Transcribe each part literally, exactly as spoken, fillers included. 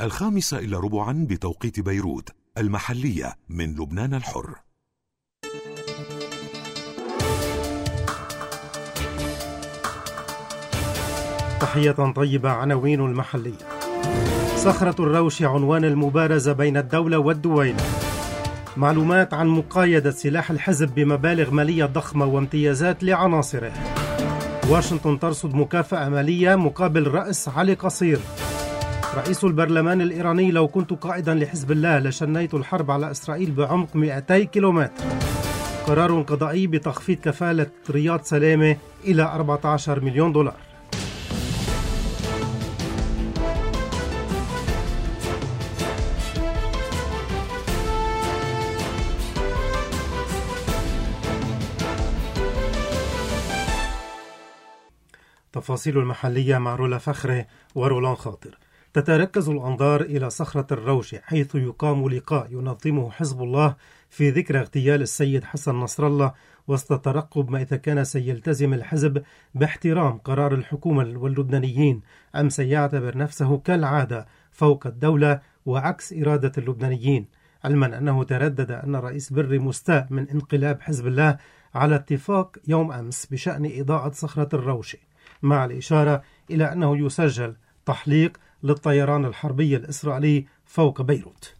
الخامسة إلا ربعا بتوقيت بيروت المحلية من لبنان الحر. تحية طيبة. عناوين المحلية. صخرة الروش عنوان المبارزة بين الدولة والدويلة. معلومات عن مقايضة سلاح الحزب بمبالغ مالية ضخمة وامتيازات لعناصره. واشنطن ترصد مكافأة مالية مقابل رأس علي قصير. رئيس البرلمان الإيراني: لو كنت قائدا لحزب الله لشنيت الحرب على إسرائيل بعمق مئتي كيلومتر. قرار قضائي بتخفيض كفالة رياض سلامة إلى أربعة عشر مليون دولار. تفاصيل المحلية مع رولا فخري ورولان خاطر. تتركز الأنظار إلى صخرة الروش حيث يقام لقاء ينظمه حزب الله في ذكرى اغتيال السيد حسن نصر الله، وسط ترقب ما إذا كان سيلتزم الحزب باحترام قرار الحكومة واللبنانيين أم سيعتبر نفسه كالعادة فوق الدولة وعكس إرادة اللبنانيين، علما أنه تردد أن رئيس بري مستاء من انقلاب حزب الله على اتفاق يوم أمس بشأن إضاءة صخرة الروش، مع الإشارة إلى أنه يسجل تحليق للطيران الحربي الإسرائيلي فوق بيروت.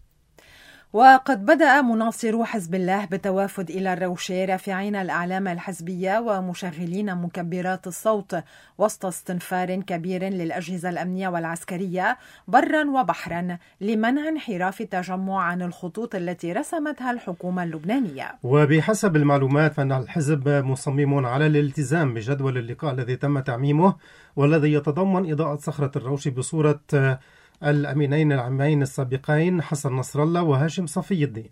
وقد بدأ مناصرو حزب الله بالتوافد إلى الروشة رافعين الأعلام الحزبية ومشغلين مكبرات الصوت وسط استنفار كبير للأجهزة الأمنية والعسكرية برا وبحرا لمنع انحراف التجمع عن الخطوط التي رسمتها الحكومة اللبنانية. وبحسب المعلومات فإن الحزب مصمم على الالتزام بجدول اللقاء الذي تم تعميمه والذي يتضمن إضاءة صخرة الروش بصورة الأمينين العامين السابقين حسن نصر الله وهاشم صفي الدين.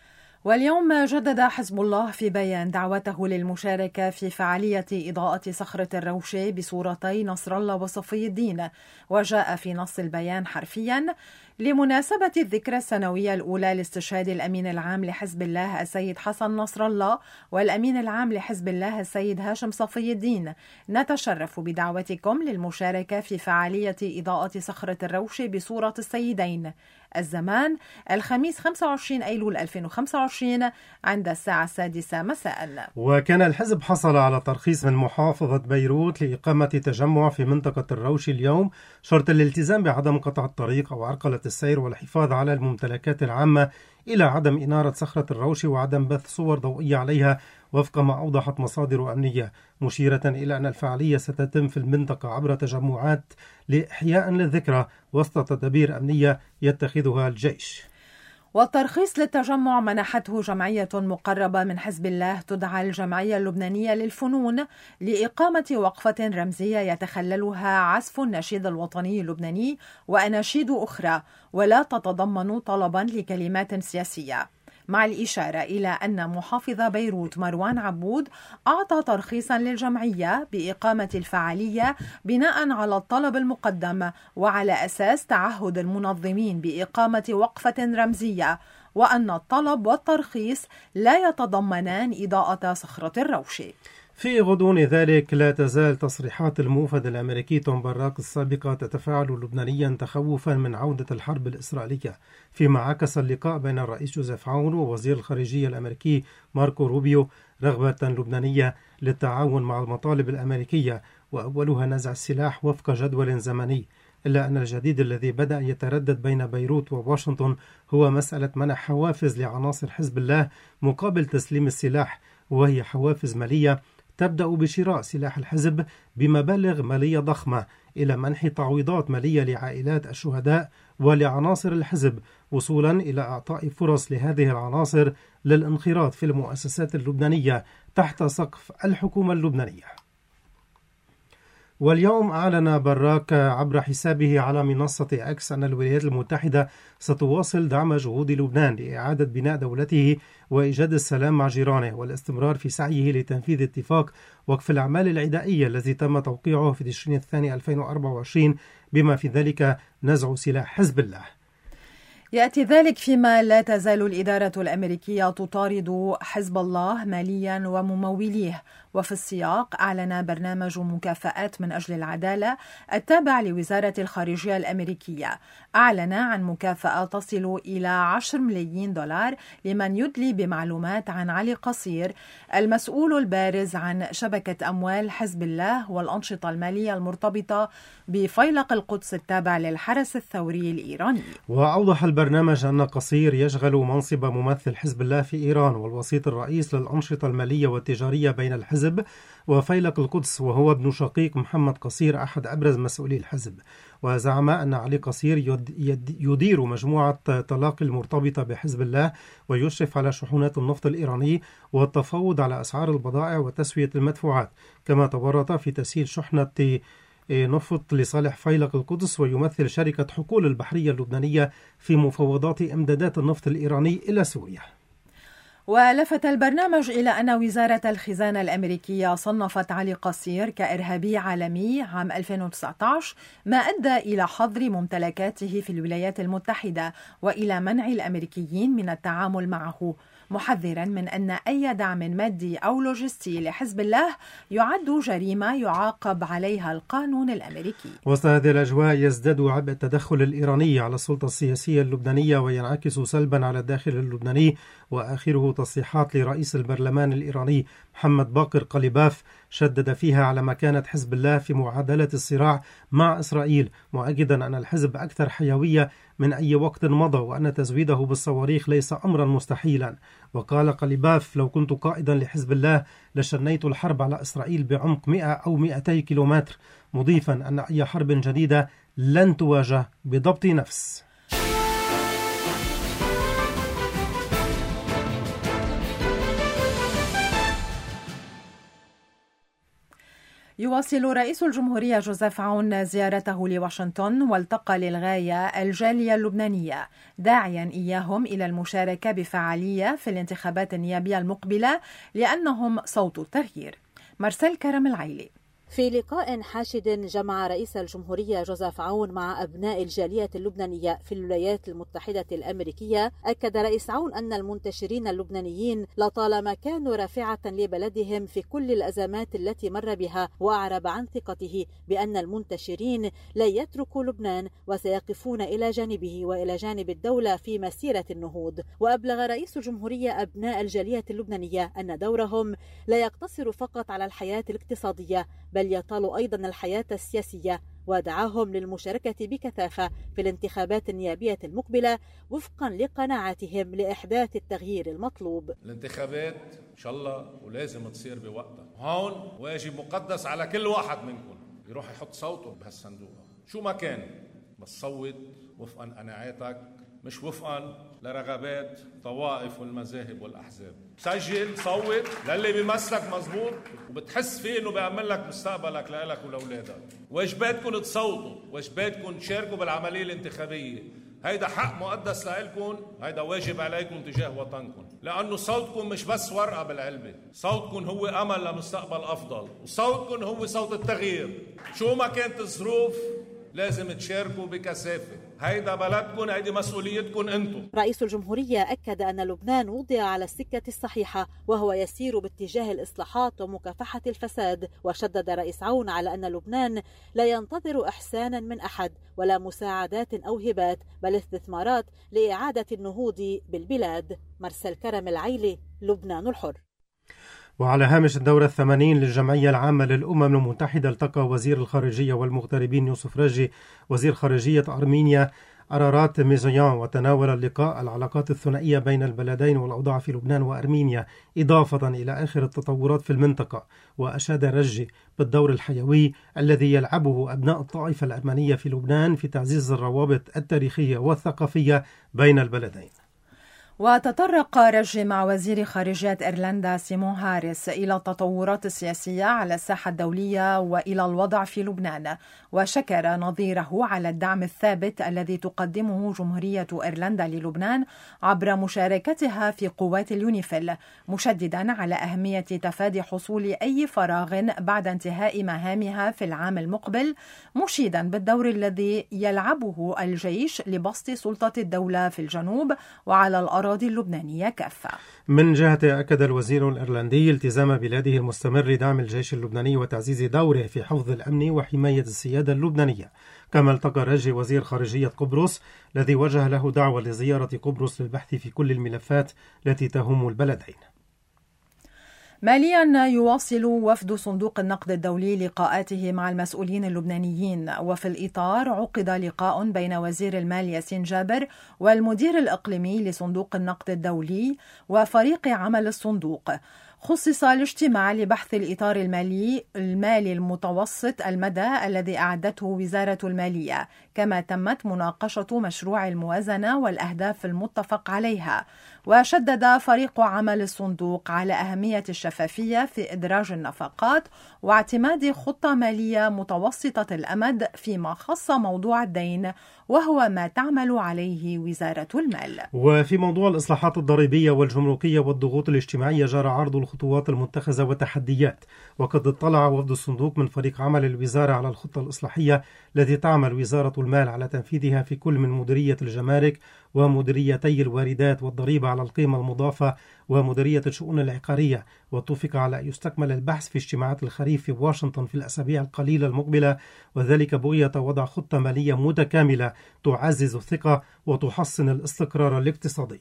واليوم جدد حزب الله في بيان دعوته للمشاركة في فعالية إضاءة صخرة الروشة بصورتي نصر الله وصفي الدين، وجاء في نص البيان حرفيا: لمناسبة الذكرى السنوية الأولى لاستشهاد الأمين العام لحزب الله السيد حسن نصر الله والأمين العام لحزب الله السيد هاشم صفي الدين، نتشرف بدعوتكم للمشاركة في فعالية إضاءة صخرة الروشة بصورة السيدين. الزمان: الخميس خمسة وعشرين أيلول ألفين وخمسة وعشرين عند الساعة السادسة مساء. وكان الحزب حصل على ترخيص من محافظة بيروت لإقامة تجمع في منطقة الروش اليوم، شرط الالتزام بعدم قطع الطريق أو عرقلة السير والحفاظ على الممتلكات العامة، إلى عدم إنارة صخرة الروش وعدم بث صور ضوئية عليها وفق ما أوضحت مصادر أمنية، مشيرة إلى أن الفعالية ستتم في المنطقة عبر تجمعات لإحياء للذكرى وسط تدابير أمنية يتخذها الجيش. والترخيص للتجمع منحته جمعية مقربة من حزب الله تدعى الجمعية اللبنانية للفنون لإقامة وقفة رمزية يتخللها عزف النشيد الوطني اللبناني وأناشيد أخرى، ولا تتضمن طلبا لكلمات سياسية، مع الإشارة إلى أن محافظ بيروت مروان عبود أعطى ترخيصا للجمعية بإقامة الفعالية بناء على الطلب المقدم وعلى أساس تعهد المنظمين بإقامة وقفة رمزية، وأن الطلب والترخيص لا يتضمنان إضاءة صخرة الروشة. في غضون ذلك لا تزال تصريحات الموفد الأمريكي توم باراك السابقة تتفاعل لبنانيا تخوفا من عودة الحرب الإسرائيلية، فيما عكس اللقاء بين الرئيس جوزيف عون ووزير الخارجية الأمريكي ماركو روبيو رغبة لبنانية للتعاون مع المطالب الأمريكية، وأولها نزع السلاح وفق جدول زمني، إلا أن الجديد الذي بدأ يتردد بين بيروت وواشنطن هو مسألة منح حوافز لعناصر حزب الله مقابل تسليم السلاح، وهي حوافز مالية تبدأ بشراء سلاح الحزب بمبالغ مالية ضخمة إلى منح تعويضات مالية لعائلات الشهداء ولعناصر الحزب، وصولا إلى إعطاء فرص لهذه العناصر للانخراط في المؤسسات اللبنانية تحت سقف الحكومة اللبنانية. واليوم أعلن باراك عبر حسابه على منصة أكس أن الولايات المتحدة ستواصل دعم جهود لبنان لإعادة بناء دولته وإيجاد السلام مع جيرانه والاستمرار في سعيه لتنفيذ اتفاق وقف الأعمال العدائية الذي تم توقيعه في تشرين الثاني ألفين وأربعة وعشرين، بما في ذلك نزع سلاح حزب الله. يأتي ذلك فيما لا تزال الإدارة الأمريكية تطارد حزب الله ماليا ومموليه، وفي السياق أعلن برنامج مكافآت من أجل العدالة التابع لوزارة الخارجية الأمريكية أعلن عن مكافأة تصل إلى عشرة ملايين دولار لمن يدلي بمعلومات عن علي قصير المسؤول البارز عن شبكة أموال حزب الله والأنشطة المالية المرتبطة بفيلق القدس التابع للحرس الثوري الإيراني. وأوضح البرنامج أن قصير يشغل منصب ممثل حزب الله في إيران والوسيط الرئيس للأنشطة المالية والتجارية بين الحزب وفيلق القدس، وهو ابن شقيق محمد قصير أحد أبرز مسؤولي الحزب. وزعم أن علي قصير يدير مجموعة تلاقي المرتبطة بحزب الله ويشرف على شحونات النفط الإيراني والتفاوض على أسعار البضائع وتسوية المدفوعات، كما تورط في تسهيل شحنة نفط لصالح فيلق القدس، ويمثل شركة حقول البحرية اللبنانية في مفاوضات إمدادات النفط الإيراني إلى سوريا. ولفت البرنامج إلى أن وزارة الخزانة الأمريكية صنفت علي قصير كإرهابي عالمي عام ألفين وتسعة عشر، ما أدى إلى حظر ممتلكاته في الولايات المتحدة وإلى منع الأمريكيين من التعامل معه، محذرا من أن أي دعم مادي أو لوجستي لحزب الله يعد جريمة يعاقب عليها القانون الأمريكي. وسط هذه الأجواء يزداد عبء التدخل الإيراني على السلطة السياسية اللبنانية وينعكس سلبا على الداخل اللبناني، وآخره تصريحات لرئيس البرلمان الإيراني محمد باقر قليباف شدد فيها على مكانة حزب الله في معادلة الصراع مع إسرائيل، مؤكدا أن الحزب أكثر حيوية من أي وقت مضى وأن تزويده بالصواريخ ليس أمرا مستحيلا. وقال قليباف: لو كنت قائدا لحزب الله لشنيت الحرب على إسرائيل بعمق مئة أو مئتي كيلومتر، مضيفا أن أي حرب جديدة لن تواجه بضبط نفس. يواصل رئيس الجمهورية جوزيف عون زيارته لواشنطن، والتقى للغاية الجالية اللبنانية داعيا إياهم إلى المشاركة بفعالية في الانتخابات النيابية المقبلة لأنهم صوت التغيير. مرسل كرم العيلي. في لقاء حاشد جمع رئيس الجمهورية جوزيف عون مع أبناء الجالية اللبنانية في الولايات المتحدة الأمريكية، أكد رئيس عون أن المنتشرين اللبنانيين لطالما كانوا رافعة لبلدهم في كل الأزمات التي مر بها، وأعرب عن ثقته بأن المنتشرين لن يتركوا لبنان وسيقفون إلى جانبه وإلى جانب الدولة في مسيرة النهوض. وأبلغ رئيس الجمهورية أبناء الجالية اللبنانية أن دورهم لا يقتصر فقط على الحياة الاقتصادية بل يطال أيضا الحياة السياسية، ودعاهم للمشاركة بكثافة في الانتخابات النيابية المقبلة وفقا لقناعاتهم لإحداث التغيير المطلوب. الانتخابات إن شاء الله ولازم تصير بوقتها، هون واجب مقدس على كل واحد منكم يروح يحط صوته بهالصندوق شو ما كان، بس صوت وفقا قناعاتك مش وفقا لرغبات طوائف والمذاهب والأحزاب. سجل صوت للي بيمثلك مزبوط وبتحس فيه انه بيعمل لك مستقبلك لك ولأولادك. واجباتكم تصوتوا، واجباتكم تشاركوا بالعملية الانتخابية، هيدا حق مقدس لكم، هيدا واجب عليكم تجاه وطنكم، لأنه صوتكم مش بس ورقة بالعلبة، صوتكم هو أمل لمستقبل أفضل، وصوتكم هو صوت التغيير. شو ما كانت الظروف لازم تشاركوا بكثافة، هيدا بلدكم، هيدي مسؤوليتكم انتم. رئيس الجمهورية أكد أن لبنان وضع على السكة الصحيحة وهو يسير باتجاه الإصلاحات ومكافحة الفساد، وشدد رئيس عون على أن لبنان لا ينتظر إحسانا من أحد ولا مساعدات أو هبات، بل استثمارات لإعادة النهوض بالبلاد. مرسل كرم العيلي، لبنان الحر. وعلى هامش الدورة الثمانين للجمعية العامة للأمم المتحدة، التقى وزير الخارجية والمغتربين يوسف راجي وزير خارجية أرمينيا أرارات ميزويان، وتناول اللقاء العلاقات الثنائية بين البلدين والأوضاع في لبنان وأرمينيا، إضافة إلى آخر التطورات في المنطقة. وأشاد راجي بالدور الحيوي الذي يلعبه أبناء الطائفة الأرمنية في لبنان في تعزيز الروابط التاريخية والثقافية بين البلدين. وتطرق رج مع وزير خارجية إيرلندا سيمون هاريس إلى التطورات السياسية على الساحة الدولية وإلى الوضع في لبنان، وشكر نظيره على الدعم الثابت الذي تقدمه جمهورية إيرلندا للبنان عبر مشاركتها في قوات اليونيفيل، مشددا على أهمية تفادي حصول أي فراغ بعد انتهاء مهامها في العام المقبل، مشيدا بالدور الذي يلعبه الجيش لبسط سلطة الدولة في الجنوب وعلى الأراضي اللبنانية كافة. من جهته أكد الوزير الإيرلندي التزام بلاده المستمر لدعم الجيش اللبناني وتعزيز دوره في حفظ الأمن وحماية السيادة اللبنانية. كما التقى رج وزير خارجية قبرص الذي وجه له دعوة لزيارة قبرص للبحث في كل الملفات التي تهم البلدين. ماليا يواصل وفد صندوق النقد الدولي لقاءاته مع المسؤولين اللبنانيين، وفي الإطار عقد لقاء بين وزير المال ياسين جابر والمدير الإقليمي لصندوق النقد الدولي وفريق عمل الصندوق. خصص الاجتماع لبحث الإطار المالي المالي المتوسط المدى الذي أعدته وزارة المالية، كما تمت مناقشة مشروع الموازنة والأهداف المتفق عليها. وشدد فريق عمل الصندوق على أهمية الشفافية في إدراج النفقات واعتماد خطة مالية متوسطة الأمد فيما خص موضوع الدين، وهو ما تعمل عليه وزارة المال. وفي موضوع الإصلاحات الضريبية والجمركية والضغوط الاجتماعية جرى عرض الخطوات المتخذة وتحديات، وقد اطلع وفد الصندوق من فريق عمل الوزارة على الخطة الإصلاحية التي تعمل وزارة المال على تنفيذها في كل من مديرية الجمارك ومديريتي الواردات والضريبة على القيمة المضافة ومديرية الشؤون العقارية. واتفق على أن يستكمل البحث في اجتماعات الخريف في واشنطن في الأسابيع القليلة المقبلة، وذلك بغية وضع خطة مالية متكاملة تعزز الثقة وتحسن الاستقرار الاقتصادي.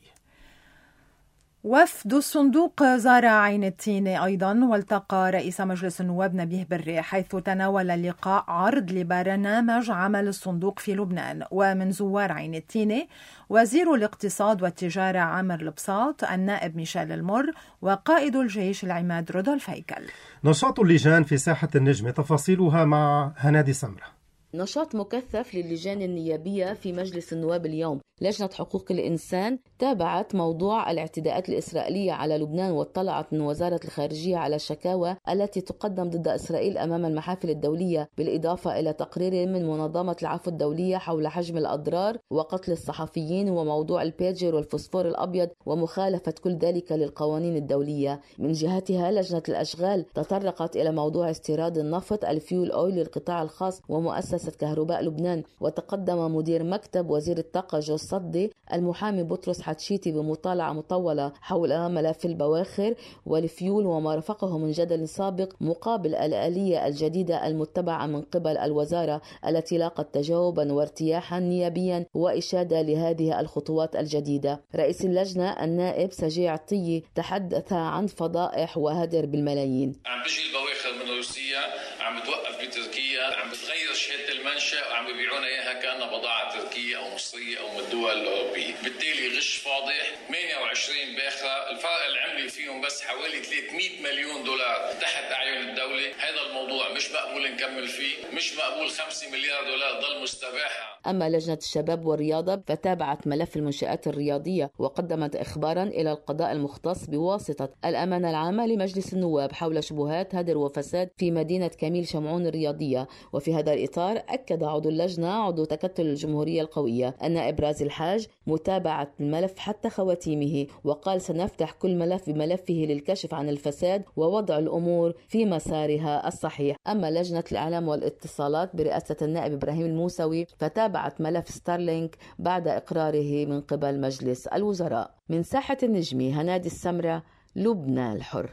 وفد الصندوق زار عين التينة أيضا، والتقى رئيس مجلس النواب نبيه بري، حيث تناول اللقاء عرض لبرنامج عمل الصندوق في لبنان. ومن زوار عين التينة وزير الاقتصاد والتجارة عامر البساط، النائب ميشيل المر، وقائد الجيش العماد رودولف هيكل. نشاط اللجان في ساحة النجم، تفاصيلها مع هنادي سمرة. نشاط مكثف للجان النيابية في مجلس النواب اليوم. لجنة حقوق الإنسان تابعت موضوع الاعتداءات الإسرائيلية على لبنان، واطلعت من وزارة الخارجية على الشكاوى التي تقدم ضد إسرائيل أمام المحافل الدولية، بالإضافة إلى تقرير من منظمة العفو الدولية حول حجم الأضرار وقتل الصحفيين وموضوع البيجر والفوسفور الأبيض ومخالفة كل ذلك للقوانين الدولية. من جهتها لجنة الأشغال تطرقت إلى موضوع استيراد النفط الفيول أويل للقطاع الخاص ومؤسسة كهرباء لبنان، وتقدم مدير مكتب وزير الطاقة جو صدي المحامي بطرس حتشيتي بمطالعة مطولة حول ملف البواخر والفيول وما رافقه من جدل سابق مقابل الآلية الجديدة المتبعة من قبل الوزارة التي لاقت تجاوبا وارتياحا نيابيا وإشادة لهذه الخطوات الجديدة. رئيس اللجنة النائب سجيع عطية تحدث عن فضائح وهدر بالملايين. عم بيجي البواخر من روسيا، عم بتوقف بتركيا، عم بتغير شهادة المنشأ وعم بيبيعونا إياها كأنها بضاعة تركية أو مصرية أو من الدول الأوروبية. بالتالي غش فاضح. ثمانية وعشرين باخرة الفرق العملي فيهم بس حوالي ثلاثمئة مليون دولار تحت أعين الدولة. هذا الموضوع مش مقبول نكمل فيه، مش مقبول خمسة مليار دولار ضل مستباحة. أما لجنة الشباب والرياضة فتابعت ملف المنشآت الرياضية وقدمت إخبارا إلى القضاء المختص بواسطة الأمانة العامة لمجلس النواب حول شبهات هدر وفساد في مدينة كميل شمعون الرياضية. وفي هذا الإطار أكد عضو اللجنة عضو تكتل الجمهورية القوية النائب رازي الحاج متابعة الملف حتى خواتيمه، وقال سنفتح كل ملف بملفه للكشف عن الفساد ووضع الأمور في مسارها الصحيح. أما لجنة الإعلام والاتصالات برئاسة النائب إبراهيم الموسوي فتابعت ملف ستارلينك بعد إقراره من قبل مجلس الوزراء. من ساحة النجمي هنادي السمرة، لبنان الحر.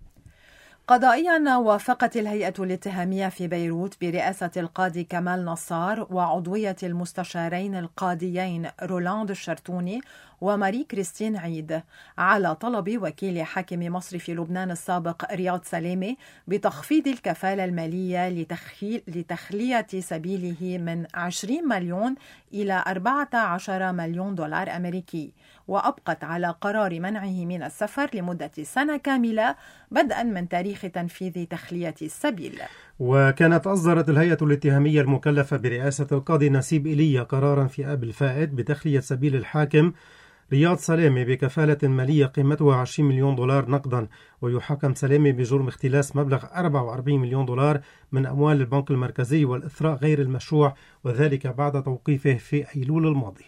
قضائيا وافقت الهيئة الاتهامية في بيروت برئاسة القاضي كمال نصار وعضوية المستشارين القاضيين رولاند الشرتوني وماري كريستين عيد على طلب وكيل حاكم مصر في لبنان السابق رياض سلامة بتخفيض الكفالة المالية لتخيل لتخلية سبيله من عشرين مليون إلى أربعة عشر مليون دولار أمريكي، وأبقت على قرار منعه من السفر لمدة سنة كاملة بدءا من تاريخ تنفيذ تخلية السبيل. وكانت أصدرت الهيئة الاتهامية المكلفة برئاسة القاضي نسيب إيليا قرارا في آب الفائت بتخلية سبيل الحاكم رياض سلامة بكفالة مالية قيمتها عشرين مليون دولار نقدا، ويحاكم سلامة بجرم اختلاس مبلغ أربعة وأربعين مليون دولار من أموال البنك المركزي والإثراء غير المشروع، وذلك بعد توقيفه في أيلول الماضي.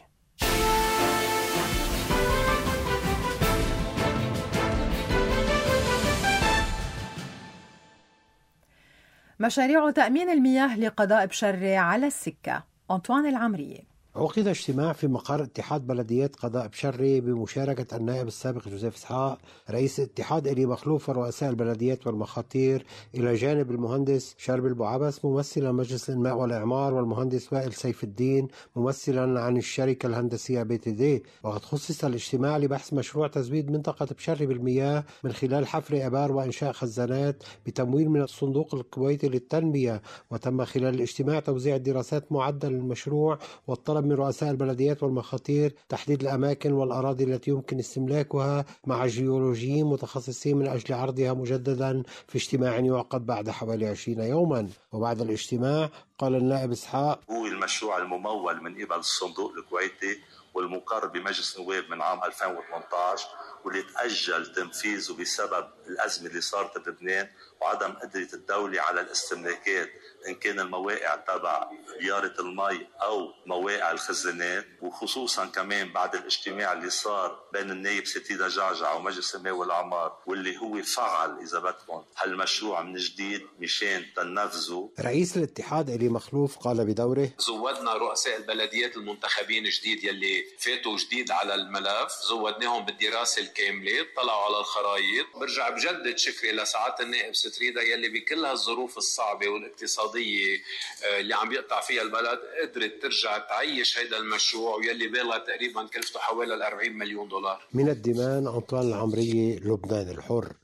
مشاريع تأمين المياه لقضاء بشرة على السكة. أنطوان العمرية. عقد اجتماع في مقر اتحاد بلديات قضاء بشرة بمشاركة النائب السابق جوزيف إسحاق رئيس اتحاد إلي مخلوف ورؤساء البلديات والمخاطير، إلى جانب المهندس شرب البوعبس ممثلا مجلس الإنماء والإعمار، والمهندس وائل سيف الدين ممثلا عن الشركة الهندسية بي تي دي. وقد خصص الاجتماع لبحث مشروع تزويد منطقة بشرة بالمياه من خلال حفر إبار وإنشاء خزانات بتمويل من الصندوق الكويتي للتنمية. وتم خلال الاجتماع توزيع الدراسات معدل المشروع والطلب من رؤساء البلديات والمخاطير تحديد الأماكن والأراضي التي يمكن استملاكها مع جيولوجيين متخصصين من أجل عرضها مجددا في اجتماع يعقد بعد حوالي عشرين يوما. وبعد الاجتماع قال النائب إسحاق: هو المشروع الممول من قبل الصندوق الكويتي والمقر بمجلس النواب من عام ألفين وثمانية عشر، واللي تأجل تنفيذه بسبب الأزمة اللي صارت بلبنان وعدم قدرة الدولة على الاستملاكات إن كان المواقع تبع بيارة المي أو مواقع الخزانات. وخصوصا كمان بعد الاجتماع اللي صار بين النائب ستيدا جعجع ومجلس الماء والأعمار، واللي هو فعل إذا بدكم هالمشروع من جديد مشان تنفذه. رئيس الاتحاد إلي مخلوف قال بدوره: زودنا رؤساء البلديات المنتخبين جديد يلي فاتوا جديد على الملف، زودناهم بالدراسة الكاملة، طلعوا على الخرايط. برجع بجدد شكري لسعادة النائب ستريدا يلي بكل هالظروف الصعبة والاقتصادية اللي عم يقطع فيها البلد قدرت ترجع تعيش هيدا المشروع، ويلي بالها تقريبا كلفته حوالي أربعين مليون دولار. من الدمان، أنطوان العمرية، لبنان الحر.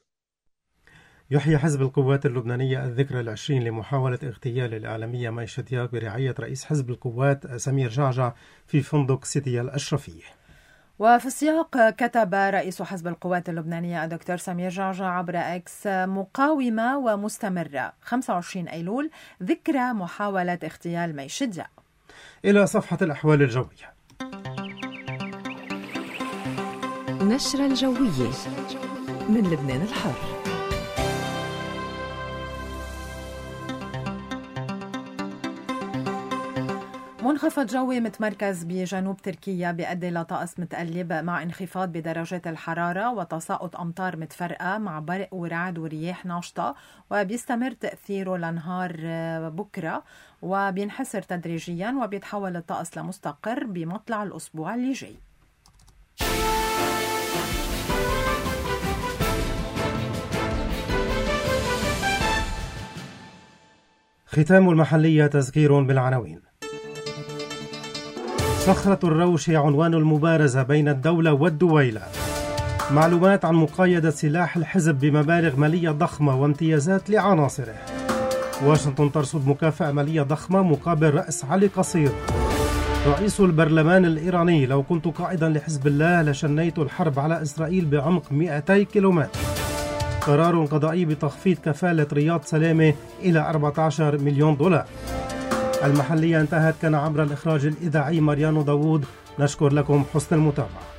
يحيي حزب القوات اللبنانية الذكرى العشرين لمحاولة اغتيال الإعلامية مي شدياك برعاية رئيس حزب القوات سمير جعجع في فندق سيتي الأشرفية. وفي السياق كتب رئيس حزب القوات اللبنانية الدكتور سمير جعجع عبر اكس: مقاومة ومستمرة، خمسة وعشرين أيلول، ذكرى محاولة اغتيال مي شدياك. إلى صفحة الأحوال الجوية. نشرة الجوية من لبنان الحر. منخفض جوي متمركز بجنوب تركيا بيؤدي لطقس متقلب مع انخفاض بدرجات الحرارة وتساقط أمطار متفرقة مع برق ورعد ورياح ناشطة، وبيستمر تأثيره لنهار بكرة وبينحسر تدريجيا وبيتحول الطقس لمستقر بمطلع الأسبوع اللي جاي. ختام المحلية. تذكير بالعناوين. صخرة الروش عنوان المبارزة بين الدولة والدويلة. معلومات عن مقايضة سلاح الحزب بمبالغ مالية ضخمة وامتيازات لعناصره. واشنطن ترصد مكافأة مالية ضخمة مقابل رأس علي قصير. رئيس البرلمان الإيراني: لو كنت قائدا لحزب الله لشنيت الحرب على إسرائيل بعمق مئتي كيلومتر. قرار قضائي بتخفيض كفالة رياض سلامة إلى أربعة عشر مليون دولار. المحلية انتهت، كان عبر الإخراج الإذاعي مريانو داوود. نشكر لكم حسن المتابعة.